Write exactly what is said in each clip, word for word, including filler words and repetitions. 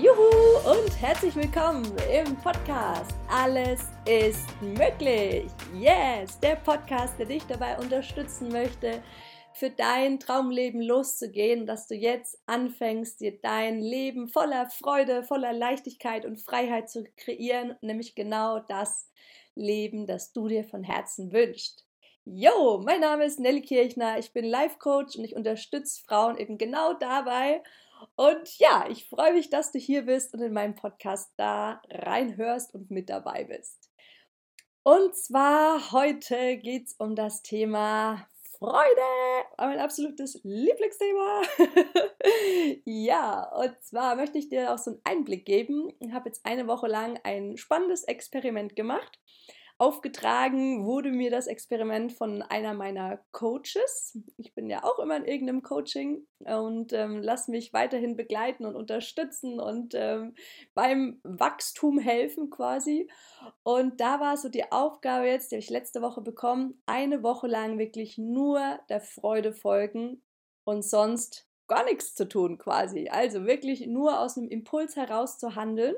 Juhu und herzlich willkommen im Podcast Alles ist möglich. Yes, der Podcast, der dich dabei unterstützen möchte, für dein Traumleben loszugehen, dass du jetzt anfängst, dir dein Leben voller Freude, voller Leichtigkeit und Freiheit zu kreieren, nämlich genau das Leben, das du dir von Herzen wünschst. Jo, mein Name ist Nelly Kirchner, ich bin Life Coach und ich unterstütze Frauen eben genau dabei. Und ja, ich freue mich, dass du hier bist und in meinem Podcast da reinhörst und mit dabei bist. Und zwar heute geht es um das Thema Freude, mein absolutes Lieblingsthema. Ja, und zwar möchte ich dir auch so einen Einblick geben. Ich habe jetzt eine Woche lang ein spannendes Experiment gemacht. Aufgetragen wurde mir das Experiment von einer meiner Coaches. Ich bin ja auch immer in irgendeinem Coaching und ähm, lasse mich weiterhin begleiten und unterstützen und ähm, beim Wachstum helfen quasi. Und da war so die Aufgabe jetzt, die habe ich letzte Woche bekommen, eine Woche lang wirklich nur der Freude folgen und sonst gar nichts zu tun quasi. Also wirklich nur aus einem Impuls heraus zu handeln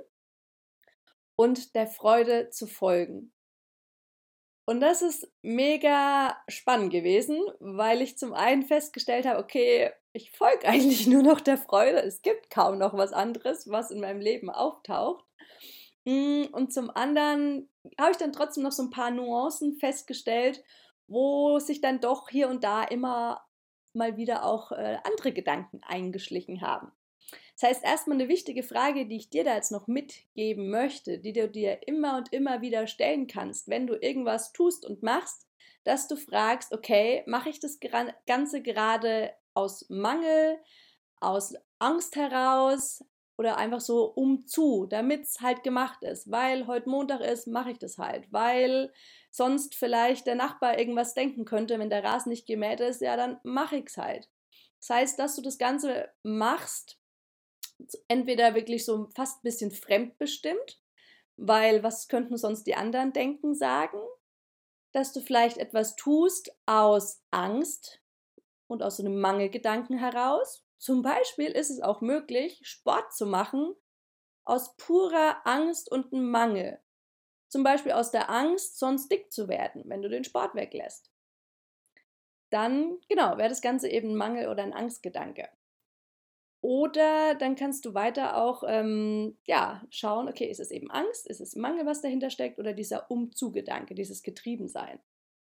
und der Freude zu folgen. Und das ist mega spannend gewesen, weil ich zum einen festgestellt habe, okay, ich folge eigentlich nur noch der Freude. Es gibt kaum noch was anderes, was in meinem Leben auftaucht. Und zum anderen habe ich dann trotzdem noch so ein paar Nuancen festgestellt, wo sich dann doch hier und da immer mal wieder auch äh, andere Gedanken eingeschlichen haben. Das heißt, erstmal eine wichtige Frage, die ich dir da jetzt noch mitgeben möchte, die du dir immer und immer wieder stellen kannst, wenn du irgendwas tust und machst, dass du fragst, okay, mache ich das Ganze gerade aus Mangel, aus Angst heraus oder einfach so um zu, damit es halt gemacht ist, weil heute Montag ist, mache ich das halt, weil sonst vielleicht der Nachbar irgendwas denken könnte, wenn der Rasen nicht gemäht ist, ja, dann mache ich es halt. Das heißt, dass du das Ganze machst, entweder wirklich so fast ein bisschen fremdbestimmt, weil was könnten sonst die anderen denken, sagen, dass du vielleicht etwas tust aus Angst und aus so einem Mangelgedanken heraus. Zum Beispiel ist es auch möglich, Sport zu machen aus purer Angst und einem Mangel. Zum Beispiel aus der Angst, sonst dick zu werden, wenn du den Sport weglässt. Dann, genau, wäre das Ganze eben ein Mangel oder ein Angstgedanke. Oder dann kannst du weiter auch ähm, ja, schauen, okay, ist es eben Angst, ist es Mangel, was dahinter steckt, oder dieser Umzugedanke, dieses Getriebensein.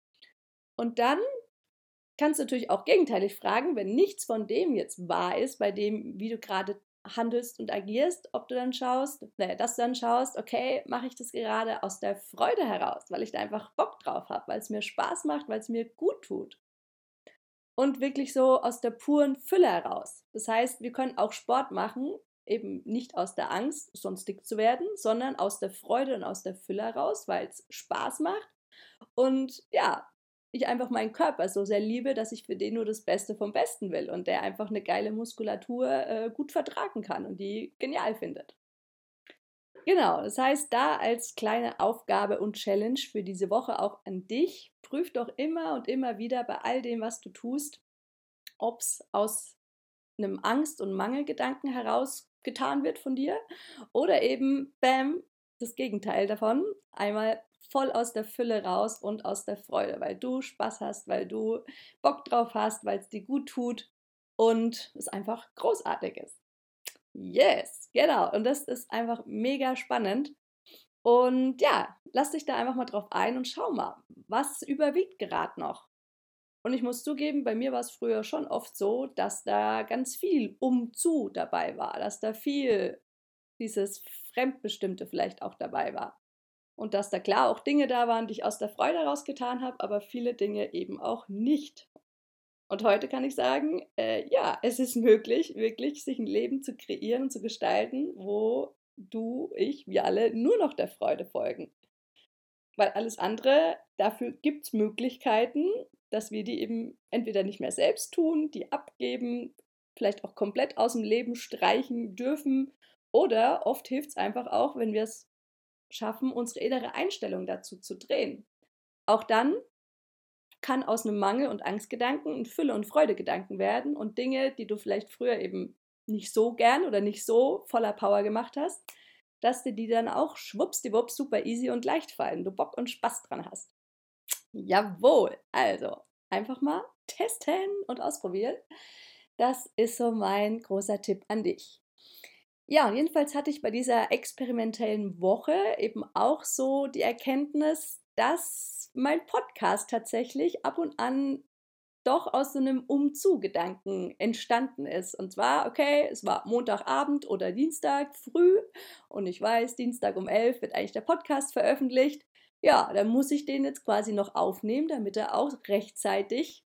Und dann kannst du natürlich auch gegenteilig fragen, wenn nichts von dem jetzt wahr ist, bei dem, wie du gerade handelst und agierst, ob du dann schaust, ne, dass du dann schaust, okay, mache ich das gerade aus der Freude heraus, weil ich da einfach Bock drauf habe, weil es mir Spaß macht, weil es mir gut tut. Und wirklich so aus der puren Fülle heraus. Das heißt, wir können auch Sport machen, eben nicht aus der Angst, sonst dick zu werden, sondern aus der Freude und aus der Fülle heraus, weil es Spaß macht. Und ja, ich einfach meinen Körper so sehr liebe, dass ich für den nur das Beste vom Besten will und der einfach eine geile Muskulatur äh, gut vertragen kann und die genial findet. Genau, das heißt, da als kleine Aufgabe und Challenge für diese Woche auch an dich, prüf doch immer und immer wieder bei all dem, was du tust, ob es aus einem Angst- und Mangelgedanken heraus getan wird von dir oder eben, bam, das Gegenteil davon, einmal voll aus der Fülle raus und aus der Freude, weil du Spaß hast, weil du Bock drauf hast, weil es dir gut tut und es einfach großartig ist. Yes, genau. Und das ist einfach mega spannend. Und ja, lass dich da einfach mal drauf ein und schau mal, was überwiegt gerade noch. Und ich muss zugeben, bei mir war es früher schon oft so, dass da ganz viel Umzu dabei war, dass da viel dieses Fremdbestimmte vielleicht auch dabei war. Und dass da klar auch Dinge da waren, die ich aus der Freude heraus getan habe, aber viele Dinge eben auch nicht. Und heute kann ich sagen, äh, ja, es ist möglich, wirklich sich ein Leben zu kreieren und zu gestalten, wo du, ich, wir alle nur noch der Freude folgen. Weil alles andere, dafür gibt es Möglichkeiten, dass wir die eben entweder nicht mehr selbst tun, die abgeben, vielleicht auch komplett aus dem Leben streichen dürfen. Oder oft hilft es einfach auch, wenn wir es schaffen, unsere innere Einstellung dazu zu drehen. Auch dann kann aus einem Mangel- und Angstgedanken ein Fülle- und Freudegedanken werden und Dinge, die du vielleicht früher eben nicht so gern oder nicht so voller Power gemacht hast, dass dir die dann auch schwuppsdiwupps super easy und leicht fallen, du Bock und Spaß dran hast. Jawohl, also einfach mal testen und ausprobieren. Das ist so mein großer Tipp an dich. Ja, und jedenfalls hatte ich bei dieser experimentellen Woche eben auch so die Erkenntnis, dass mein Podcast tatsächlich ab und an doch aus so einem Umzu-Gedanken entstanden ist. Und zwar, okay, es war Montagabend oder Dienstag früh und ich weiß, Dienstag um elf wird eigentlich der Podcast veröffentlicht. Ja, dann muss ich den jetzt quasi noch aufnehmen, damit er auch rechtzeitig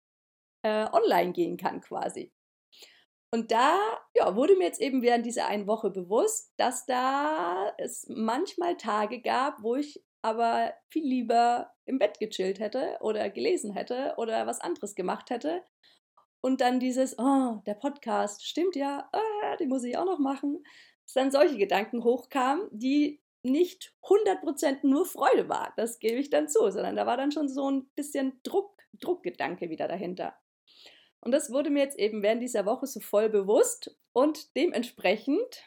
äh, online gehen kann quasi. Und da ja, wurde mir jetzt eben während dieser einen Woche bewusst, dass da es manchmal Tage gab, wo ich aber viel lieber im Bett gechillt hätte oder gelesen hätte oder was anderes gemacht hätte. Und dann dieses, oh, der Podcast, stimmt ja, äh, den muss ich auch noch machen. Dass dann solche Gedanken hochkamen, die nicht hundert Prozent nur Freude war, das gebe ich dann zu, sondern da war dann schon so ein bisschen Druck, Druckgedanke wieder dahinter. Und das wurde mir jetzt eben während dieser Woche so voll bewusst und dementsprechend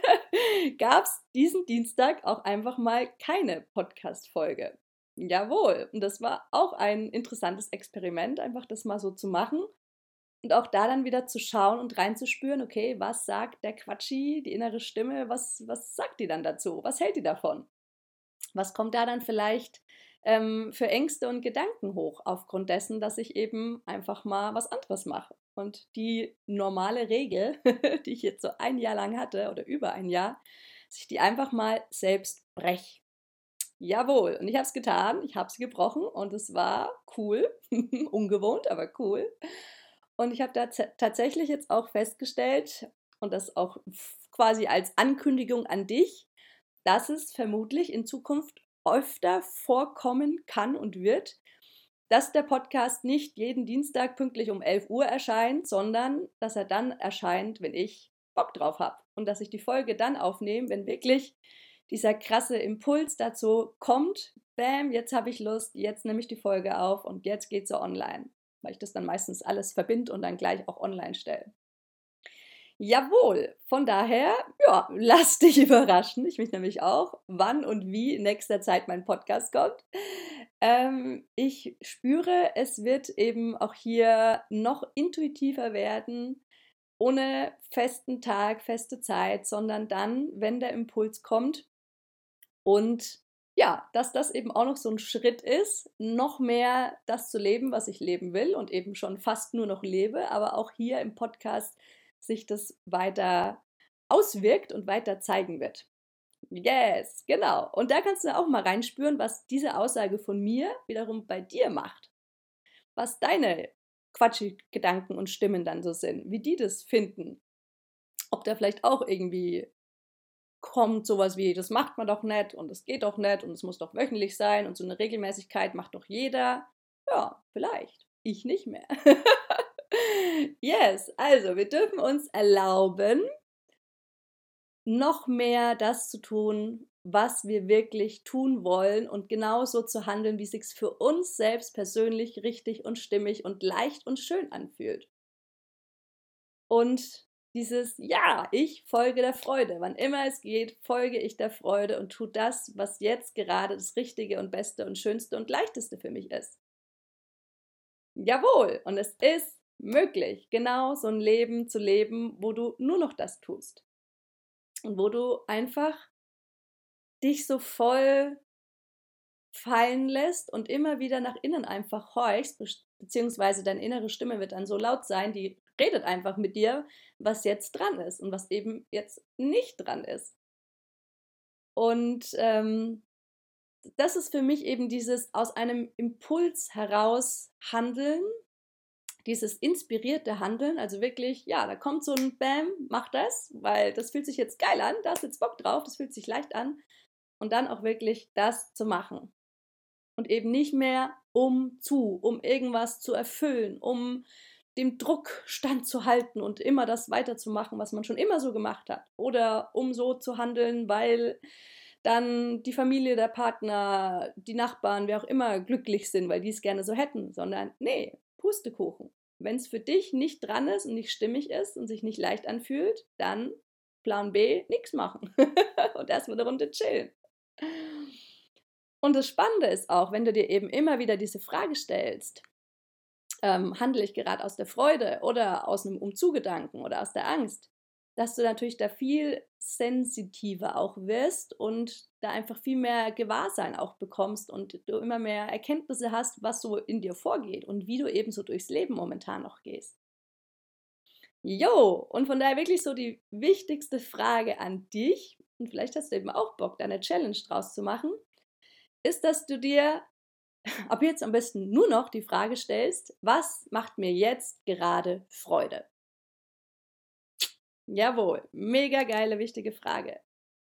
gab es diesen Dienstag auch einfach mal keine Podcast-Folge. Jawohl, und das war auch ein interessantes Experiment, einfach das mal so zu machen und auch da dann wieder zu schauen und reinzuspüren, okay, was sagt der Quatschi, die innere Stimme, was, was sagt die dann dazu? Was hält die davon? Was kommt da dann vielleicht ähm, für Ängste und Gedanken hoch, aufgrund dessen, dass ich eben einfach mal was anderes mache? Und die normale Regel, die ich jetzt so ein Jahr lang hatte oder über ein Jahr, dass ich die einfach mal selbst breche. Jawohl, und ich habe es getan, ich habe sie gebrochen und es war cool, ungewohnt, aber cool. Und ich habe da z- tatsächlich jetzt auch festgestellt, und das auch quasi als Ankündigung an dich, dass es vermutlich in Zukunft öfter vorkommen kann und wird, dass der Podcast nicht jeden Dienstag pünktlich um elf Uhr erscheint, sondern dass er dann erscheint, wenn ich Bock drauf habe. Und dass ich die Folge dann aufnehme, wenn wirklich dieser krasse Impuls dazu kommt, bam, jetzt habe ich Lust, jetzt nehme ich die Folge auf und jetzt geht sie online. Weil ich das dann meistens alles verbinde und dann gleich auch online stelle. Jawohl, von daher, ja, lass dich überraschen, ich mich nämlich auch, wann und wie in nächster Zeit mein Podcast kommt. Ähm, ich spüre, es wird eben auch hier noch intuitiver werden, ohne festen Tag, feste Zeit, sondern dann, wenn der Impuls kommt. Und ja, dass das eben auch noch so ein Schritt ist, noch mehr das zu leben, was ich leben will und eben schon fast nur noch lebe, aber auch hier im Podcast sich das weiter auswirkt und weiter zeigen wird. Yes, genau. Und da kannst du auch mal reinspüren, was diese Aussage von mir wiederum bei dir macht. Was deine Quatschgedanken und Stimmen dann so sind, wie die das finden. Ob da vielleicht auch irgendwie kommt sowas wie, das macht man doch nicht und das geht doch nicht und es muss doch wöchentlich sein und so eine Regelmäßigkeit macht doch jeder. Ja, vielleicht. Ich nicht mehr. Yes, also wir dürfen uns erlauben, noch mehr das zu tun, was wir wirklich tun wollen und genauso zu handeln, wie es sich für uns selbst persönlich richtig und stimmig und leicht und schön anfühlt. Und dieses, ja, ich folge der Freude. Wann immer es geht, folge ich der Freude und tue das, was jetzt gerade das Richtige und Beste und Schönste und Leichteste für mich ist. Jawohl, und es ist möglich, genau so ein Leben zu leben, wo du nur noch das tust. Und wo du einfach dich so voll fallen lässt und immer wieder nach innen einfach horchst, beziehungsweise deine innere Stimme wird dann so laut sein, die redet einfach mit dir, was jetzt dran ist und was eben jetzt nicht dran ist. Und ähm, das ist für mich eben dieses aus einem Impuls heraus handeln, dieses inspirierte Handeln, also wirklich, ja, da kommt so ein Bam, mach das, weil das fühlt sich jetzt geil an, da hast jetzt Bock drauf, das fühlt sich leicht an und dann auch wirklich das zu machen. Und eben nicht mehr um zu, um irgendwas zu erfüllen, um dem Druck standzuhalten und immer das weiterzumachen, was man schon immer so gemacht hat. Oder um so zu handeln, weil dann die Familie, der Partner, die Nachbarn, wer auch immer glücklich sind, weil die es gerne so hätten, sondern nee, Pustekuchen. wenn es für dich nicht dran ist und nicht stimmig ist und sich nicht leicht anfühlt, dann Plan B, nichts machen und erstmal eine Runde chillen. Und das Spannende ist auch, wenn du dir eben immer wieder diese Frage stellst, ähm, handle ich gerade aus der Freude oder aus einem Umzugedanken oder aus der Angst, dass du natürlich da viel sensitiver auch wirst und da einfach viel mehr Gewahrsein auch bekommst und du immer mehr Erkenntnisse hast, was so in dir vorgeht und wie du eben so durchs Leben momentan noch gehst. Jo, und von daher wirklich so die wichtigste Frage an dich, und vielleicht hast du eben auch Bock, da eine Challenge draus zu machen, ist, dass du dir ab jetzt am besten nur noch die Frage stellst, was macht mir jetzt gerade Freude? Jawohl, mega geile, wichtige Frage.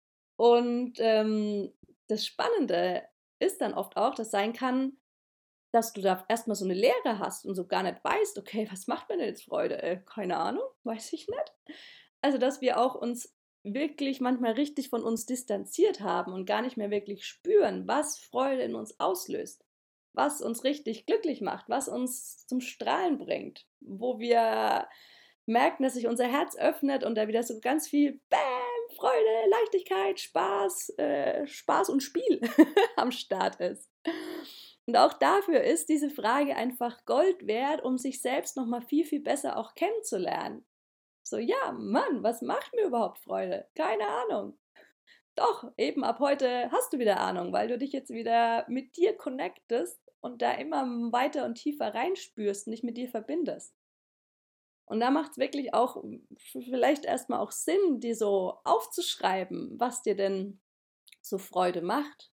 Und ähm, das Spannende ist dann oft auch, dass sein kann, dass du da erstmal so eine Leere hast und so gar nicht weißt, okay, was macht mir denn jetzt Freude? Äh, keine Ahnung, weiß ich nicht. Also, dass wir auch uns wirklich manchmal richtig von uns distanziert haben und gar nicht mehr wirklich spüren, was Freude in uns auslöst, was uns richtig glücklich macht, was uns zum Strahlen bringt, wo wir merken, dass sich unser Herz öffnet und da wieder so ganz viel Bam, Freude, Leichtigkeit, Spaß, äh, Spaß und Spiel am Start ist. Und auch dafür ist diese Frage einfach Gold wert, um sich selbst nochmal viel, viel besser auch kennenzulernen. So, ja, Mann, was macht mir überhaupt Freude? Keine Ahnung. Doch, eben ab heute hast du wieder Ahnung, weil du dich jetzt wieder mit dir connectest und da immer weiter und tiefer reinspürst und dich mit dir verbindest. Und da macht es wirklich auch vielleicht erstmal auch Sinn, dir so aufzuschreiben, was dir denn so Freude macht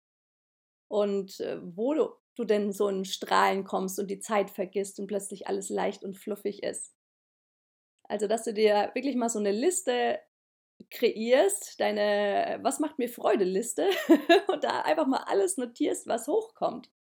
und äh, wo du, du denn so in Strahlen kommst und die Zeit vergisst und plötzlich alles leicht und fluffig ist. Also, dass du dir wirklich mal so eine Liste kreierst, deine Was macht mir Freude Liste und da einfach mal alles notierst, was hochkommt.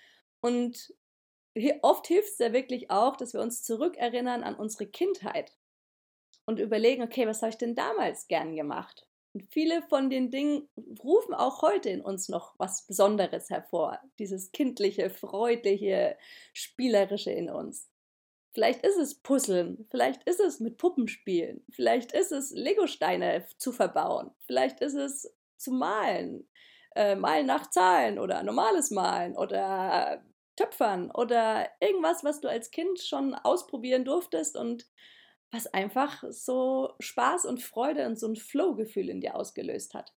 Und oft hilft es ja wirklich auch, dass wir uns zurückerinnern an unsere Kindheit und überlegen, okay, was habe ich denn damals gern gemacht? Und viele von den Dingen rufen auch heute in uns noch was Besonderes hervor. Dieses kindliche, freundliche, spielerische in uns. Vielleicht ist es Puzzeln, vielleicht ist es mit Puppen spielen, vielleicht ist es Legosteine zu verbauen, vielleicht ist es zu malen, äh, malen nach Zahlen oder normales Malen oder Töpfern oder irgendwas, was du als Kind schon ausprobieren durftest und was einfach so Spaß und Freude und so ein Flow-Gefühl in dir ausgelöst hat.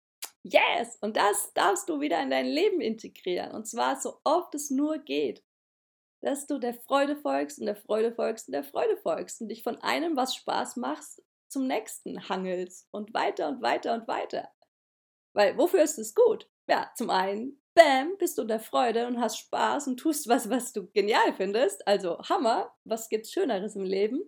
Yes! Und das darfst du wieder in dein Leben integrieren und zwar so oft es nur geht, dass du der Freude folgst und der Freude folgst und der Freude folgst und dich von einem, was Spaß macht, zum nächsten hangelst und weiter und weiter und weiter. Weil wofür ist es gut? Ja, zum einen, bam, bist du in der Freude und hast Spaß und tust was, was du genial findest. Also Hammer, was gibt's Schöneres im Leben?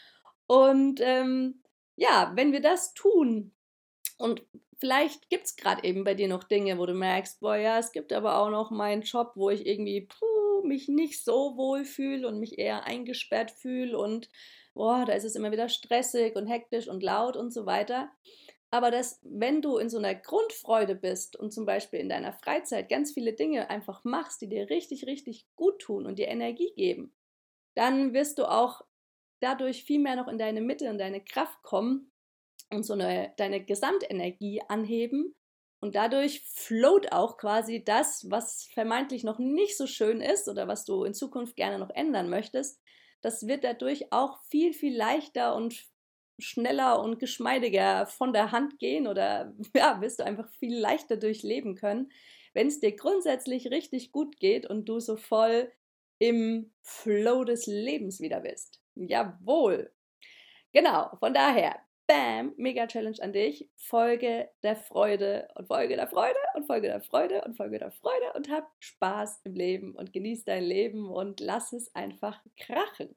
Und ähm, ja, wenn wir das tun und vielleicht gibt es gerade eben bei dir noch Dinge, wo du merkst, boah ja, es gibt aber auch noch meinen Job, wo ich irgendwie puh, mich nicht so wohl fühle und mich eher eingesperrt fühle und boah, da ist es immer wieder stressig und hektisch und laut und so weiter. Aber dass, wenn du in so einer Grundfreude bist und zum Beispiel in deiner Freizeit ganz viele Dinge einfach machst, die dir richtig, richtig gut tun und dir Energie geben, dann wirst du auch dadurch viel mehr noch in deine Mitte und deine Kraft kommen und so eine, deine Gesamtenergie anheben. Und dadurch float auch quasi das, was vermeintlich noch nicht so schön ist oder was du in Zukunft gerne noch ändern möchtest. Das wird dadurch auch viel, viel leichter und schneller und geschmeidiger von der Hand gehen oder ja, wirst du einfach viel leichter durchleben können, wenn es dir grundsätzlich richtig gut geht und du so voll im Flow des Lebens wieder bist. Jawohl. Genau, von daher, bam, Mega-Challenge an dich. Folge der Freude und Folge der Freude und Folge der Freude und Folge der Freude und hab Spaß im Leben und genieß dein Leben und lass es einfach krachen.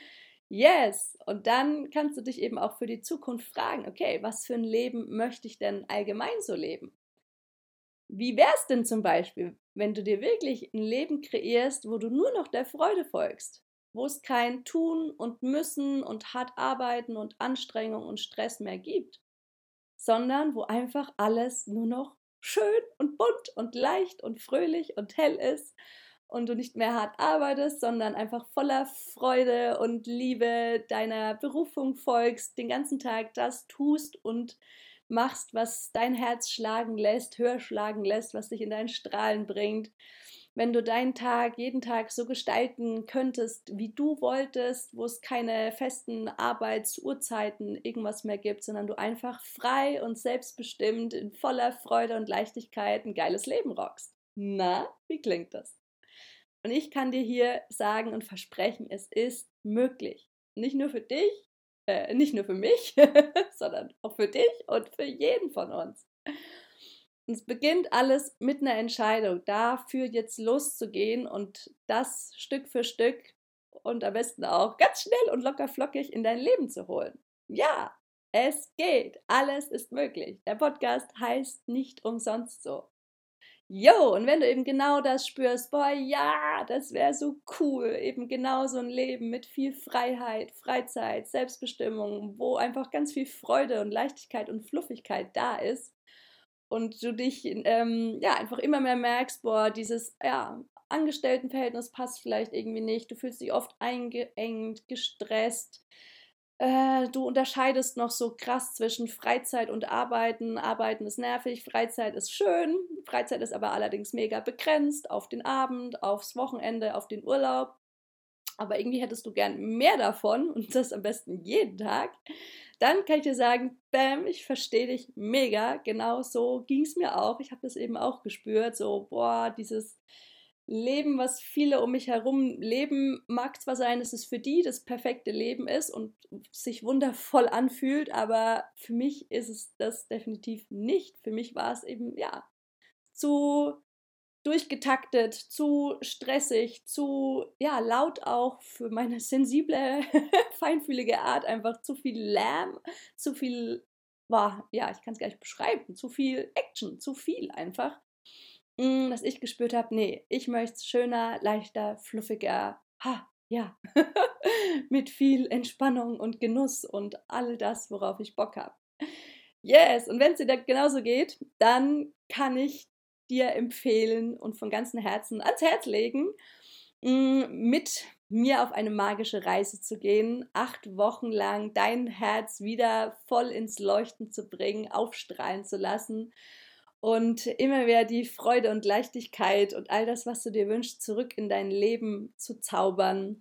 Yes! Und dann kannst du dich eben auch für die Zukunft fragen, okay, was für ein Leben möchte ich denn allgemein so leben? Wie wäre es denn zum Beispiel, wenn du dir wirklich ein Leben kreierst, wo du nur noch der Freude folgst? Wo es kein Tun und Müssen und hart arbeiten und Anstrengung und Stress mehr gibt, sondern wo einfach alles nur noch schön und bunt und leicht und fröhlich und hell ist und du nicht mehr hart arbeitest, sondern einfach voller Freude und Liebe deiner Berufung folgst, den ganzen Tag das tust und machst, was dein Herz schlagen lässt, höher schlagen lässt, was dich in deinen Strahlen bringt. Wenn du deinen Tag jeden Tag so gestalten könntest, wie du wolltest, wo es keine festen Arbeitsuhrzeiten, irgendwas mehr gibt, sondern du einfach frei und selbstbestimmt in voller Freude und Leichtigkeit ein geiles Leben rockst. Na, wie klingt das? Und ich kann dir hier sagen und versprechen, es ist möglich. Nicht nur für dich, äh, nicht nur für mich, sondern auch für dich und für jeden von uns. Und es beginnt alles mit einer Entscheidung, dafür jetzt loszugehen und das Stück für Stück und am besten auch ganz schnell und locker flockig in dein Leben zu holen. Ja, es geht. Alles ist möglich. Der Podcast heißt nicht umsonst so. Jo, und wenn du eben genau das spürst, boah, ja, das wäre so cool, eben genau so ein Leben mit viel Freiheit, Freizeit, Selbstbestimmung, wo einfach ganz viel Freude und Leichtigkeit und Fluffigkeit da ist und du dich ähm, ja einfach immer mehr merkst, boah, dieses ja, Angestelltenverhältnis passt vielleicht irgendwie nicht, du fühlst dich oft eingeengt, gestresst, äh, du unterscheidest noch so krass zwischen Freizeit und Arbeiten. Arbeiten ist nervig, Freizeit ist schön. Freizeit ist aber allerdings mega begrenzt auf den Abend, aufs Wochenende, auf den Urlaub. Aber irgendwie hättest du gern mehr davon und das am besten jeden Tag. Dann kann ich dir sagen, bam, ich verstehe dich mega. Genau so ging es mir auch. Ich habe das eben auch gespürt. So, boah, dieses Leben, was viele um mich herum leben, mag zwar sein, dass es für die das perfekte Leben ist und sich wundervoll anfühlt, aber für mich ist es das definitiv nicht. Für mich war es eben, ja, zu durchgetaktet, zu stressig, zu, ja, laut auch für meine sensible, feinfühlige Art, einfach zu viel Lärm, zu viel, war, ja, ich kann es gar nicht beschreiben, zu viel Action, zu viel einfach. Dass ich gespürt habe, nee, ich möchte es schöner, leichter, fluffiger, ha, ja, mit viel Entspannung und Genuss und all das, worauf ich Bock habe. Yes, und wenn es dir da genauso geht, dann kann ich dir empfehlen und von ganzem Herzen ans Herz legen, mit mir auf eine magische Reise zu gehen, acht Wochen lang dein Herz wieder voll ins Leuchten zu bringen, aufstrahlen zu lassen und immer wieder die Freude und Leichtigkeit und all das, was du dir wünschst, zurück in dein Leben zu zaubern.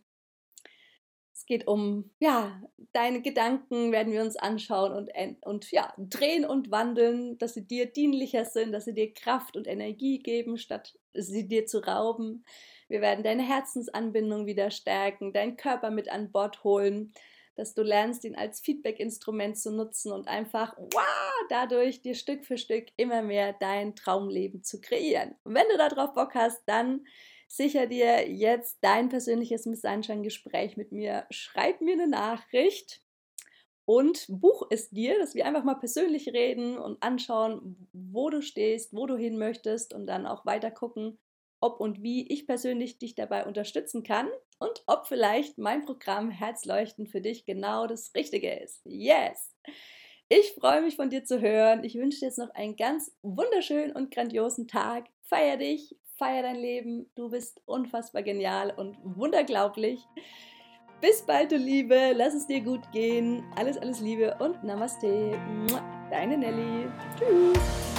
Es geht um, ja, deine Gedanken werden wir uns anschauen und, und ja, drehen und wandeln, dass sie dir dienlicher sind, dass sie dir Kraft und Energie geben, statt sie dir zu rauben. Wir werden deine Herzensanbindung wieder stärken, deinen Körper mit an Bord holen, dass du lernst, ihn als Feedback-Instrument zu nutzen und einfach, wow, dadurch dir Stück für Stück immer mehr dein Traumleben zu kreieren. Und wenn du darauf Bock hast, dann sicher dir jetzt dein persönliches Miss Sunshine-Gespräch mit mir. Schreib mir eine Nachricht und buch es dir, dass wir einfach mal persönlich reden und anschauen, wo du stehst, wo du hin möchtest und dann auch weiter gucken, ob und wie ich persönlich dich dabei unterstützen kann und ob vielleicht mein Programm Herzleuchten für dich genau das Richtige ist. Yes! Ich freue mich, von dir zu hören. Ich wünsche dir jetzt noch einen ganz wunderschönen und grandiosen Tag. Feier dich, feier dein Leben. Du bist unfassbar genial und wunderglaublich. Bis bald, du Liebe. Lass es dir gut gehen. Alles, alles Liebe und Namaste. Deine Nelly. Tschüss.